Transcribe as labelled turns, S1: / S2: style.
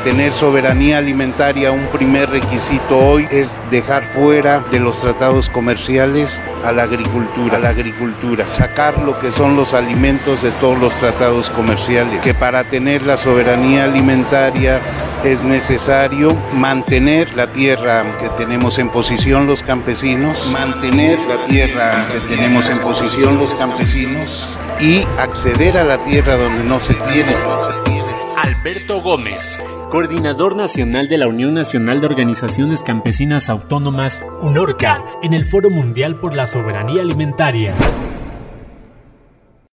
S1: tener soberanía alimentaria, un primer requisito hoy es dejar fuera de los tratados comerciales a la agricultura, sacar lo que son los alimentos de todos los tratados comerciales, que para tener la soberanía alimentaria es necesario mantener la tierra que tenemos en posesión los campesinos, y acceder a la tierra donde no se tiene.
S2: Alberto Gómez, Coordinador Nacional de la Unión Nacional de Organizaciones Campesinas Autónomas, UNORCA, en el Foro Mundial por la Soberanía Alimentaria.